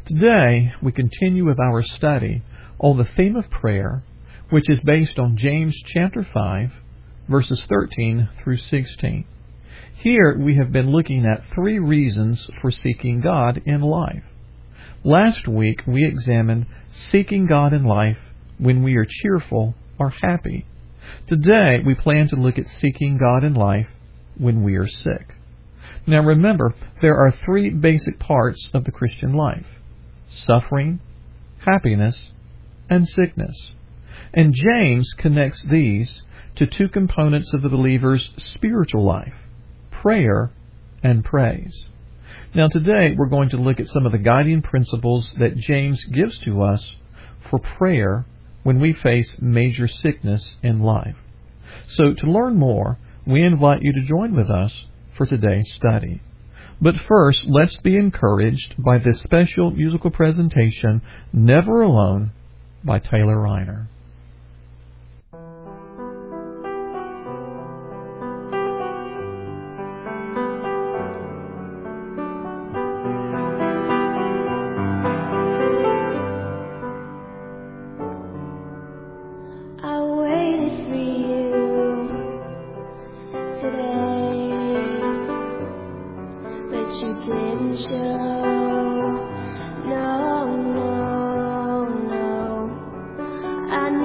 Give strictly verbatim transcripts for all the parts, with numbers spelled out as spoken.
Today, we continue with our study on the theme of prayer, which is based on James chapter five, verses thirteen through sixteen. Here, we have been looking at three reasons for seeking God in life. Last week, we examined seeking God in life when we are cheerful or happy. Today, we plan to look at seeking God in life when we are sick. Now remember, there are three basic parts of the Christian life: suffering, happiness, and sickness. And James connects these to two components of the believer's spiritual life: prayer and praise. Now today we're going to look at some of the guiding principles that James gives to us for prayer when we face major sickness in life. So to learn more, we invite you to join with us for today's study. But first, let's be encouraged by this special musical presentation, Never Alone, by Taylor Reiner. I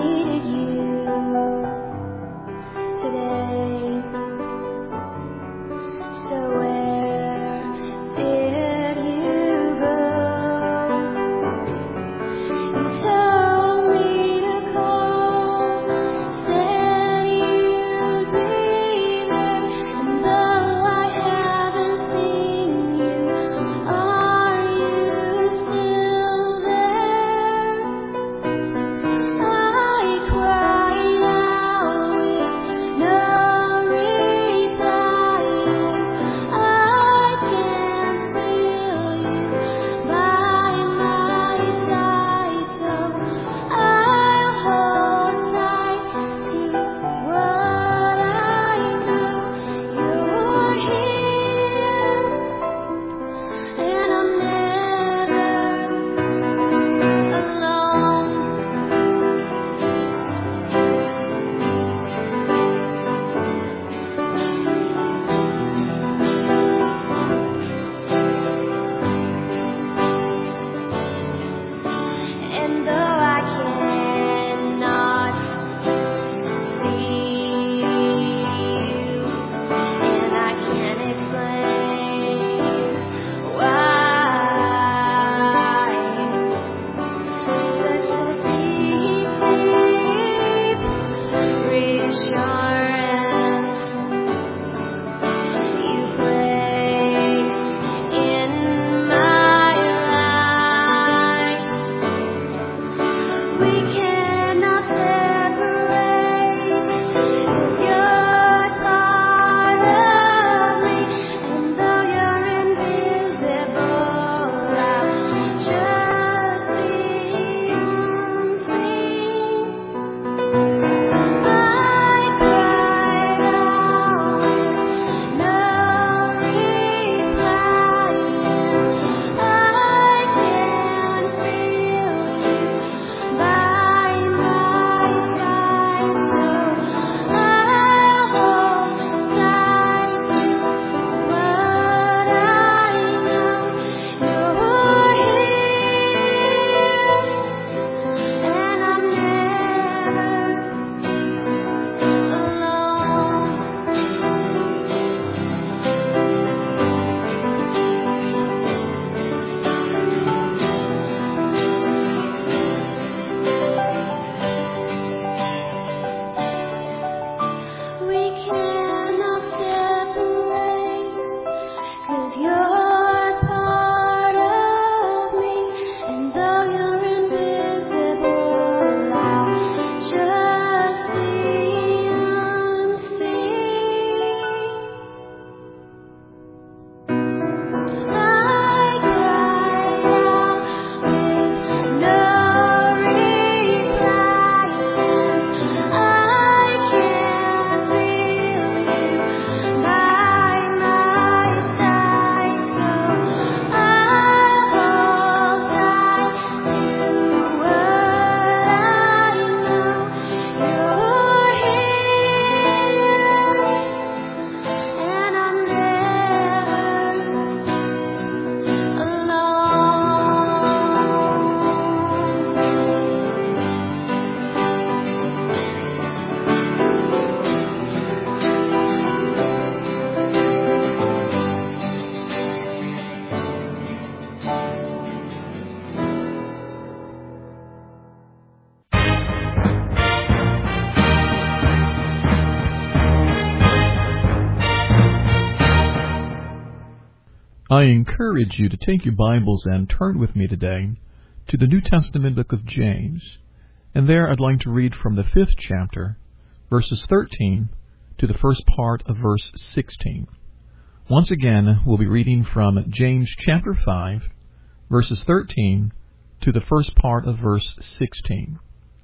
I encourage you to take your Bibles and turn with me today to the New Testament book of James. And there I'd like to read from the fifth chapter, verses thirteen to the first part of verse sixteen. Once again, we'll be reading from James chapter five, verses thirteen to the first part of verse sixteen.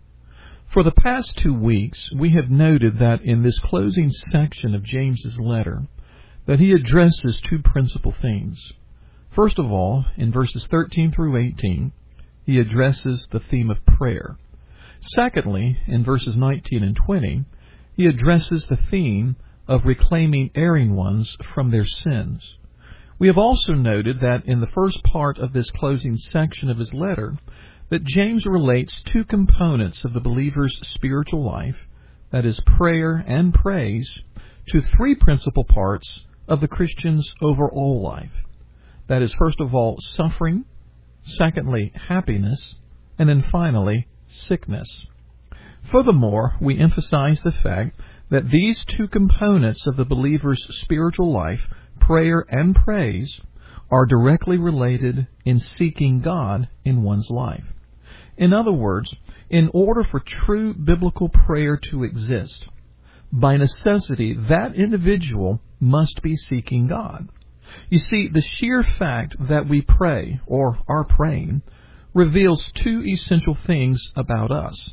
For the past two weeks, we have noted that in this closing section of James's letter, that he addresses two principal themes. First of all, in verses thirteen through eighteen, he addresses the theme of prayer. Secondly, in verses nineteen and twenty, he addresses the theme of reclaiming erring ones from their sins. We have also noted that in the first part of this closing section of his letter, that James relates two components of the believer's spiritual life, that is, prayer and praise, to three principal parts of the Christian's overall life. That is, first of all, suffering, secondly, happiness, and then finally, sickness. Furthermore, we emphasize the fact that these two components of the believer's spiritual life, prayer and praise, are directly related in seeking God in one's life. In other words, in order for true biblical prayer to exist, by necessity, that individual must be seeking God. You see, the sheer fact that we pray, or are praying, reveals two essential things about us.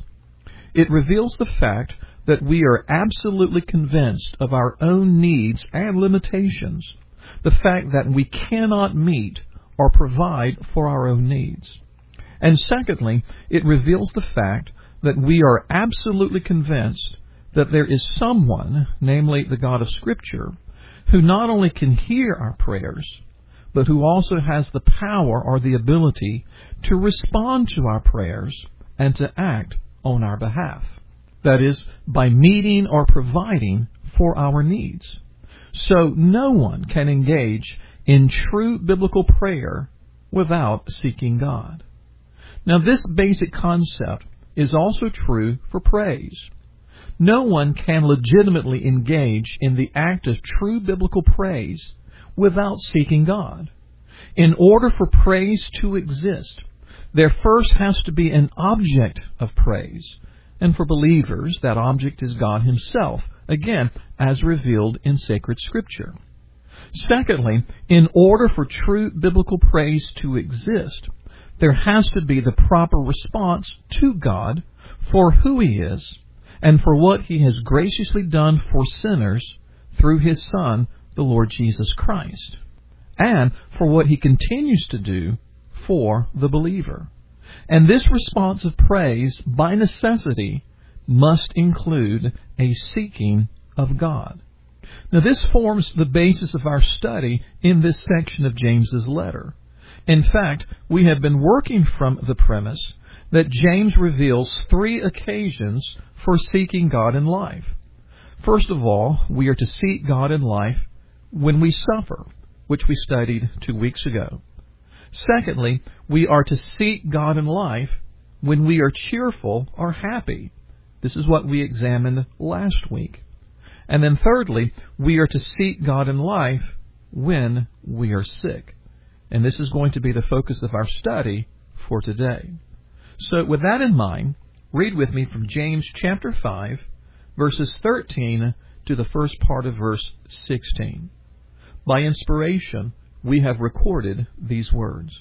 It reveals the fact that we are absolutely convinced of our own needs and limitations, the fact that we cannot meet or provide for our own needs. And secondly, it reveals the fact that we are absolutely convinced that there is someone, namely the God of Scripture, who not only can hear our prayers, but who also has the power or the ability to respond to our prayers and to act on our behalf. That is, by meeting or providing for our needs. So no one can engage in true biblical prayer without seeking God. Now, this basic concept is also true for praise. No one can legitimately engage in the act of true biblical praise without seeking God. In order for praise to exist, there first has to be an object of praise. And for believers, that object is God Himself, again, as revealed in sacred Scripture. Secondly, in order for true biblical praise to exist, there has to be the proper response to God for who He is and for what He has graciously done for sinners through His Son, the Lord Jesus Christ, and for what He continues to do for the believer. And this response of praise, by necessity, must include a seeking of God. Now, this forms the basis of our study in this section of James's letter. In fact, we have been working from the premise that James reveals three occasions for seeking God in life. First of all, we are to seek God in life when we suffer, which we studied two weeks ago. Secondly, we are to seek God in life when we are cheerful or happy. This is what we examined last week. And then thirdly, we are to seek God in life when we are sick. And this is going to be the focus of our study for today. So with that in mind, read with me from James chapter five, verses thirteen to the first part of verse sixteen. By inspiration, we have recorded these words.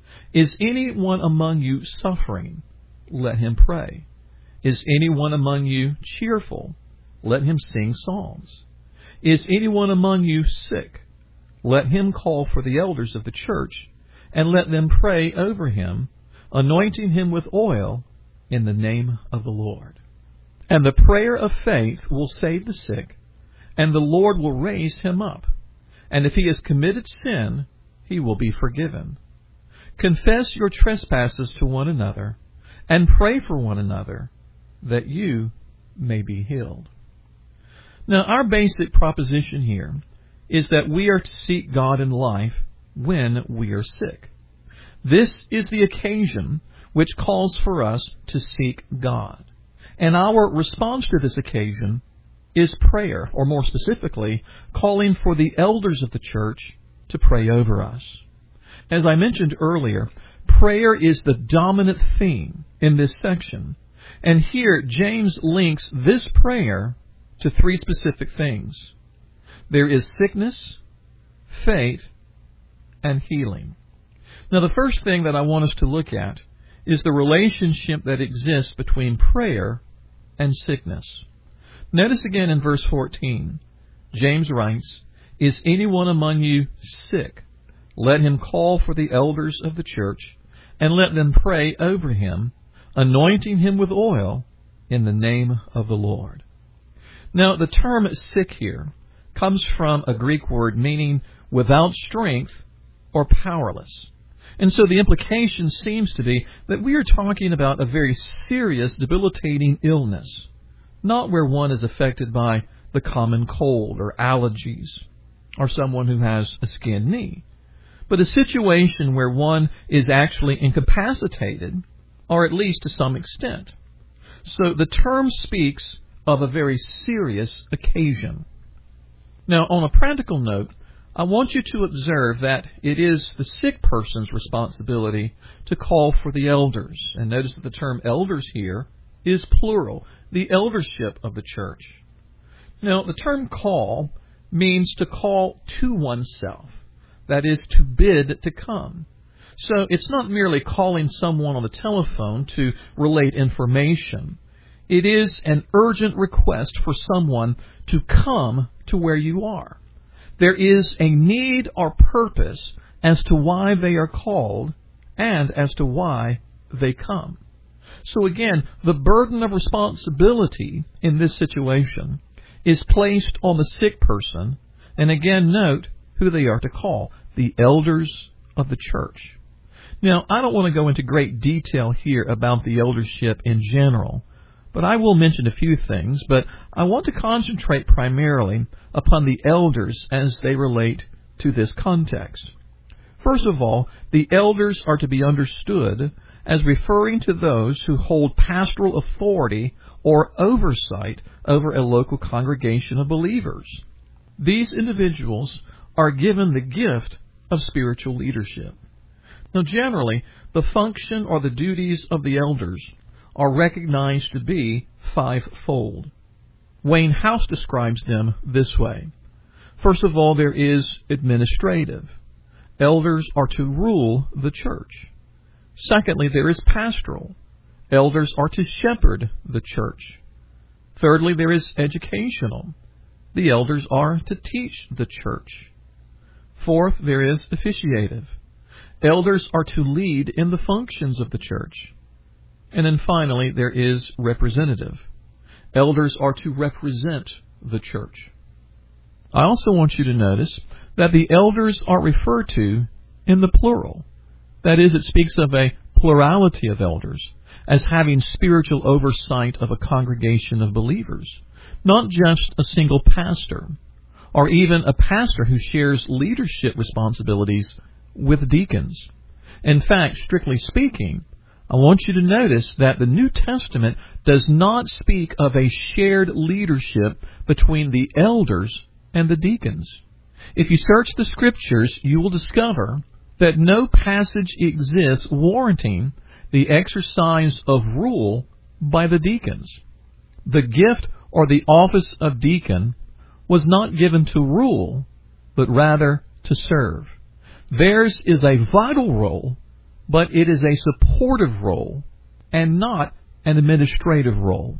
Is anyone among you suffering? Let him pray. Is anyone among you cheerful? Let him sing psalms. Is anyone among you sick? Let him call for the elders of the church, and let them pray over him, anointing him with oil in the name of the Lord. And the prayer of faith will save the sick, and the Lord will raise him up. And if he has committed sin, he will be forgiven. Confess your trespasses to one another, and pray for one another, that you may be healed. Now, our basic proposition here is that we are to seek God in life when we are sick. This is the occasion which calls for us to seek God. And our response to this occasion is prayer, or more specifically, calling for the elders of the church to pray over us. As I mentioned earlier, prayer is the dominant theme in this section. And here, James links this prayer to three specific things. There is sickness, faith, and healing. Now, the first thing that I want us to look at is the relationship that exists between prayer and sickness. Notice again in verse fourteen, James writes, "Is anyone among you sick? Let him call for the elders of the church, and let them pray over him, anointing him with oil in the name of the Lord." Now, the term sick here comes from a Greek word meaning without strength or powerless. And so the implication seems to be that we are talking about a very serious, debilitating illness, not where one is affected by the common cold or allergies or someone who has a skinned knee, but a situation where one is actually incapacitated, or at least to some extent. So the term speaks of a very serious occasion. Now, on a practical note, I want you to observe that it is the sick person's responsibility to call for the elders. And notice that the term elders here is plural, the eldership of the church. Now, the term call means to call to oneself, that is, to bid to come. So it's not merely calling someone on the telephone to relate information. It is an urgent request for someone to come to where you are. There is a need or purpose as to why they are called and as to why they come. So again, the burden of responsibility in this situation is placed on the sick person. And again, note who they are to call, the elders of the church. Now, I don't want to go into great detail here about the eldership in general, but I will mention a few things, but I want to concentrate primarily upon the elders as they relate to this context. First of all, the elders are to be understood as referring to those who hold pastoral authority or oversight over a local congregation of believers. These individuals are given the gift of spiritual leadership. Now, generally, the function or the duties of the elders are recognized to be fivefold. Wayne House describes them this way. First of all, there is administrative. Elders are to rule the church. Secondly, there is pastoral. Elders are to shepherd the church. Thirdly, there is educational. The elders are to teach the church. Fourth, there is officiative. Elders are to lead in the functions of the church. And then finally, there is representative. Elders are to represent the church. I also want you to notice that the elders are referred to in the plural. That is, it speaks of a plurality of elders as having spiritual oversight of a congregation of believers, not just a single pastor, or even a pastor who shares leadership responsibilities with deacons. In fact, strictly speaking, I want you to notice that the New Testament does not speak of a shared leadership between the elders and the deacons. If you search the Scriptures, you will discover that no passage exists warranting the exercise of rule by the deacons. The gift or the office of deacon was not given to rule, but rather to serve. Theirs is a vital role, but it is a supportive role and not an administrative role.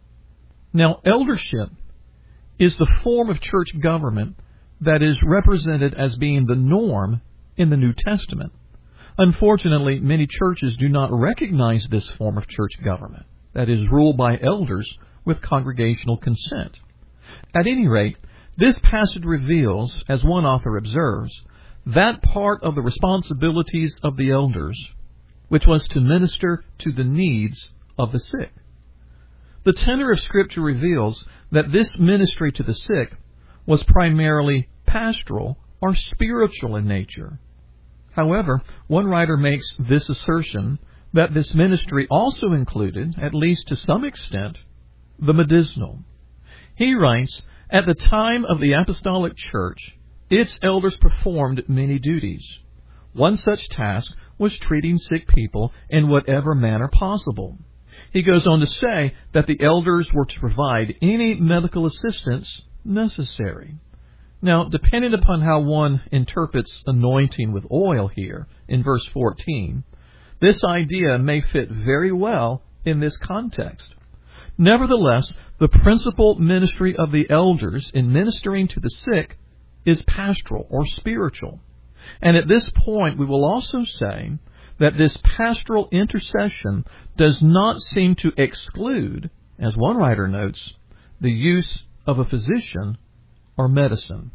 Now, eldership is the form of church government that is represented as being the norm in the New Testament. Unfortunately, many churches do not recognize this form of church government, that is, ruled by elders with congregational consent. At any rate, this passage reveals, as one author observes, that part of the responsibilities of the elders which was to minister to the needs of the sick. The tenor of Scripture reveals that this ministry to the sick was primarily pastoral or spiritual in nature. However, one writer makes this assertion that this ministry also included, at least to some extent, the medicinal. He writes, "At the time of the apostolic church, Its elders performed many duties. One such task was treating sick people in whatever manner possible. He goes on to say that the elders were to provide any medical assistance necessary. Now, depending upon how one interprets anointing with oil here in verse fourteen, this idea may fit very well in this context. Nevertheless, the principal ministry of the elders in ministering to the sick is pastoral or spiritual. And at this point, we will also say that this pastoral intercession does not seem to exclude, as one writer notes, the use of a physician or medicine.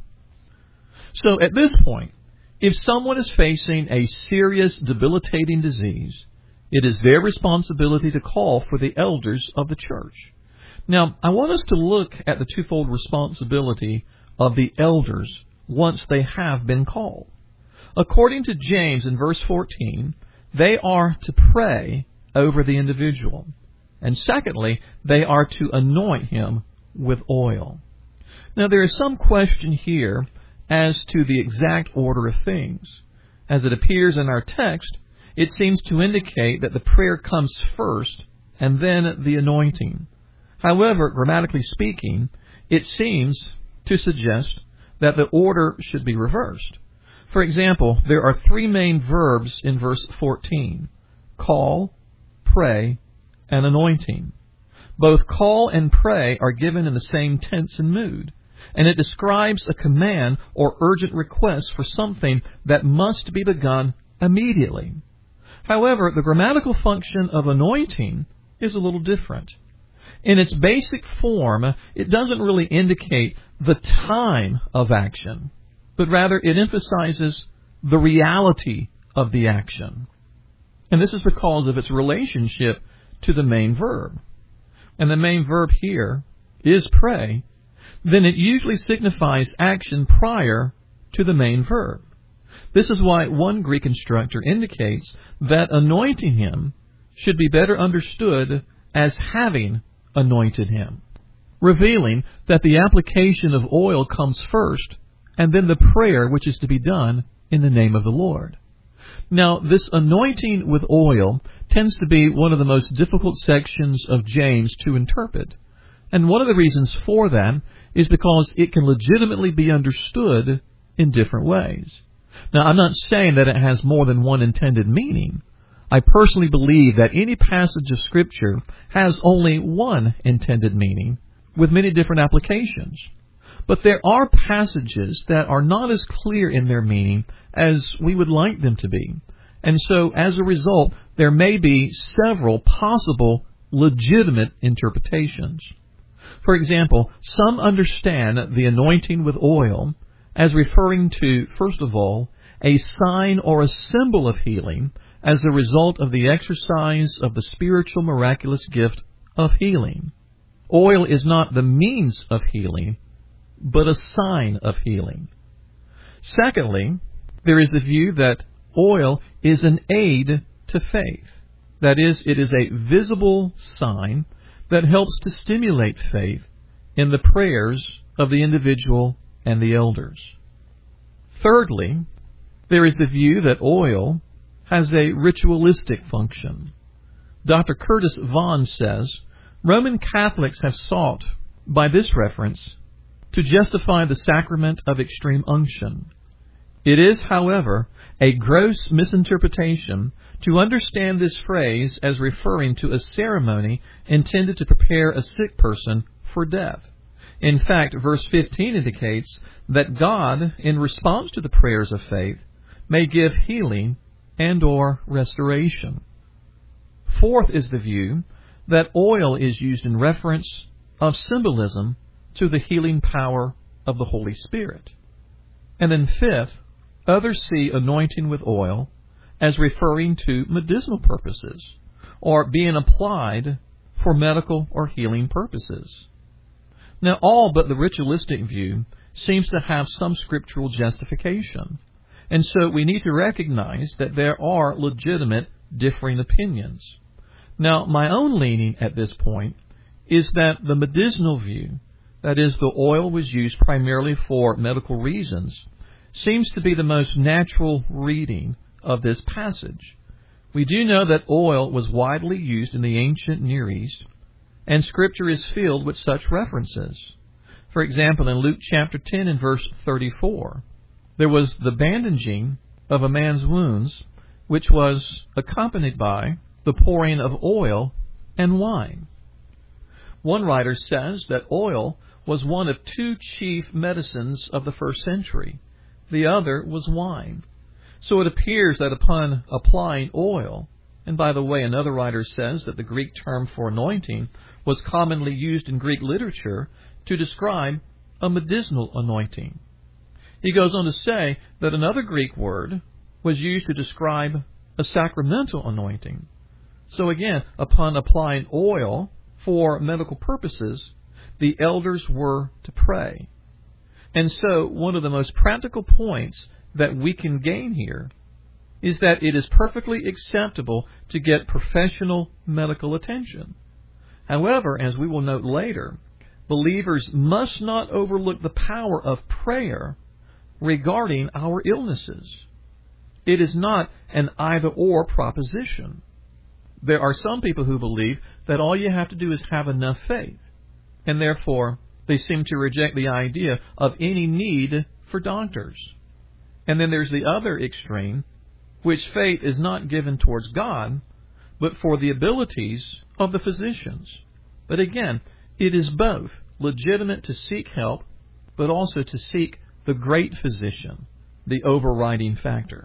So at this point, if someone is facing a serious, debilitating disease, it is their responsibility to call for the elders of the church. Now, I want us to look at the twofold responsibility of the elders once they have been called. According to James in verse fourteen, they are to pray over the individual. And secondly, they are to anoint him with oil. Now, there is some question here as to the exact order of things. As it appears in our text, it seems to indicate that the prayer comes first and then the anointing. However, grammatically speaking, it seems to suggest that the order should be reversed. For example, there are three main verbs in verse fourteen: call, pray, and anointing. Both call and pray are given in the same tense and mood, and it describes a command or urgent request for something that must be begun immediately. However, the grammatical function of anointing is a little different. In its basic form, it doesn't really indicate the time of action, but rather it emphasizes the reality of the action. And this is because of its relationship to the main verb. And the main verb here is pray, then it usually signifies action prior to the main verb. This is why one Greek instructor indicates that anointing him should be better understood as having anointed him, revealing that the application of oil comes first, and then the prayer which is to be done in the name of the Lord. Now, this anointing with oil tends to be one of the most difficult sections of James to interpret. And one of the reasons for that is because it can legitimately be understood in different ways. Now, I'm not saying that it has more than one intended meaning. I personally believe that any passage of Scripture has only one intended meaning, with many different applications. But there are passages that are not as clear in their meaning as we would like them to be. And so, as a result, there may be several possible legitimate interpretations. For example, some understand the anointing with oil as referring to, first of all, a sign or a symbol of healing as a result of the exercise of the spiritual miraculous gift of healing. Oil is not the means of healing, but a sign of healing. Secondly, there is the view that oil is an aid to faith. That is, it is a visible sign that helps to stimulate faith in the prayers of the individual and the elders. Thirdly, there is the view that oil has a ritualistic function. Doctor Curtis Vaughan says, Roman Catholics have sought, by this reference, to justify the sacrament of extreme unction. It is, however, a gross misinterpretation to understand this phrase as referring to a ceremony intended to prepare a sick person for death. In fact, verse fifteen indicates that God, in response to the prayers of faith, may give healing and or restoration. Fourth is the view that oil is used in reference of symbolism to the healing power of the Holy Spirit. And then fifth, others see anointing with oil as referring to medicinal purposes or being applied for medical or healing purposes. Now, all but the ritualistic view seems to have some scriptural justification. And so we need to recognize that there are legitimate differing opinions. Now, my own leaning at this point is that the medicinal view, that is, the oil was used primarily for medical reasons, seems to be the most natural reading of this passage. We do know that oil was widely used in the ancient Near East, and Scripture is filled with such references. For example, in Luke chapter ten and verse thirty-four, there was the bandaging of a man's wounds, which was accompanied by the pouring of oil and wine. One writer says that oil was one of two chief medicines of the first century. The other was wine. So it appears that upon applying oil, and by the way, another writer says that the Greek term for anointing was commonly used in Greek literature to describe a medicinal anointing. He goes on to say that another Greek word was used to describe a sacramental anointing. So again, upon applying oil for medical purposes, the elders were to pray. And so one of the most practical points that we can gain here is that it is perfectly acceptable to get professional medical attention. However, as we will note later, believers must not overlook the power of prayer regarding our illnesses. It is not an either-or proposition. There are some people who believe that all you have to do is have enough faith, and therefore they seem to reject the idea of any need for doctors. And then there's the other extreme, which faith is not given towards God, but for the abilities of the physicians. But again, it is both legitimate to seek help, but also to seek the great physician, the overriding factor.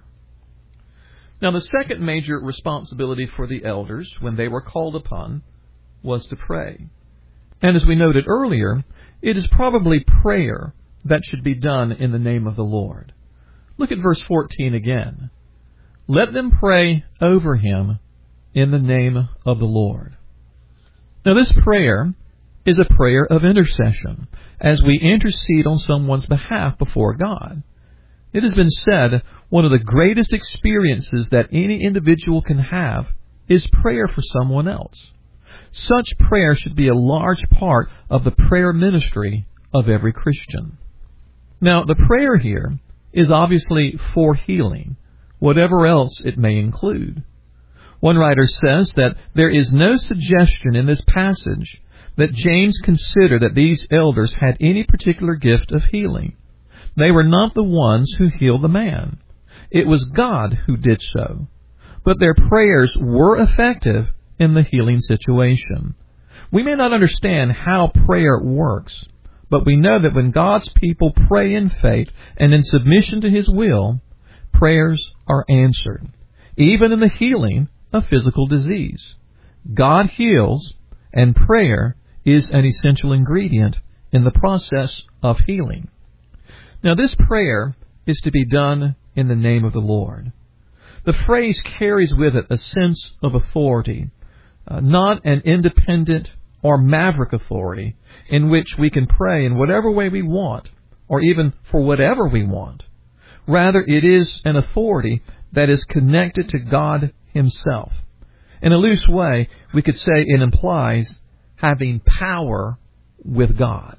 Now, the second major responsibility for the elders when they were called upon was to pray. And as we noted earlier, it is probably prayer that should be done in the name of the Lord. Look at verse fourteen again. Let them pray over him in the name of the Lord. Now, this prayer is a prayer of intercession as we intercede on someone's behalf before God. It has been said one of the greatest experiences that any individual can have is prayer for someone else. Such prayer should be a large part of the prayer ministry of every Christian. Now, the prayer here is obviously for healing, whatever else it may include. One writer says that there is no suggestion in this passage that James considered that these elders had any particular gift of healing. They were not the ones who healed the man. It was God who did so. But their prayers were effective in the healing situation. We may not understand how prayer works, but we know that when God's people pray in faith and in submission to His will, prayers are answered, even in the healing of physical disease. God heals, and prayer is an essential ingredient in the process of healing. Now, this prayer is to be done in the name of the Lord. The phrase carries with it a sense of authority, uh, not an independent or maverick authority in which we can pray in whatever way we want, or even for whatever we want. Rather, it is an authority that is connected to God Himself. In a loose way, we could say it implies having power with God.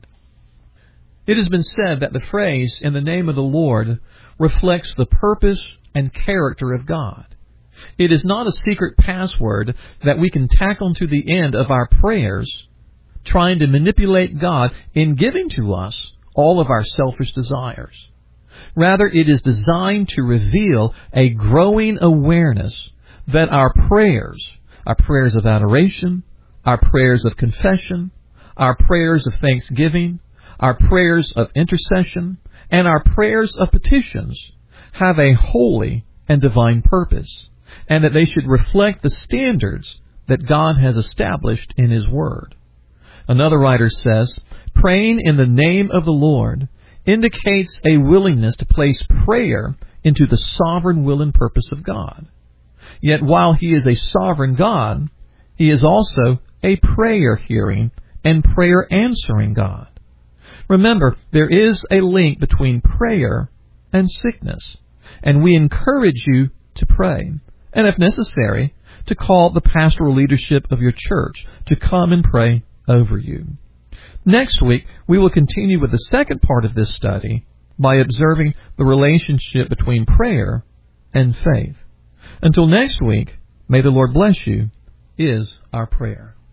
It has been said that the phrase, in the name of the Lord, reflects the purpose and character of God. It is not a secret password that we can tack onto the end of our prayers, trying to manipulate God in giving to us all of our selfish desires. Rather, it is designed to reveal a growing awareness that our prayers, our prayers of adoration, our prayers of confession, our prayers of thanksgiving, our prayers of intercession, and our prayers of petitions have a holy and divine purpose, and that they should reflect the standards that God has established in His Word. Another writer says, praying in the name of the Lord indicates a willingness to place prayer into the sovereign will and purpose of God. Yet while He is a sovereign God, He is also a prayer-hearing and prayer-answering God. Remember, there is a link between prayer and sickness, and we encourage you to pray, and if necessary, to call the pastoral leadership of your church to come and pray over you. Next week, we will continue with the second part of this study by observing the relationship between prayer and faith. Until next week, may the Lord bless you, is our prayer.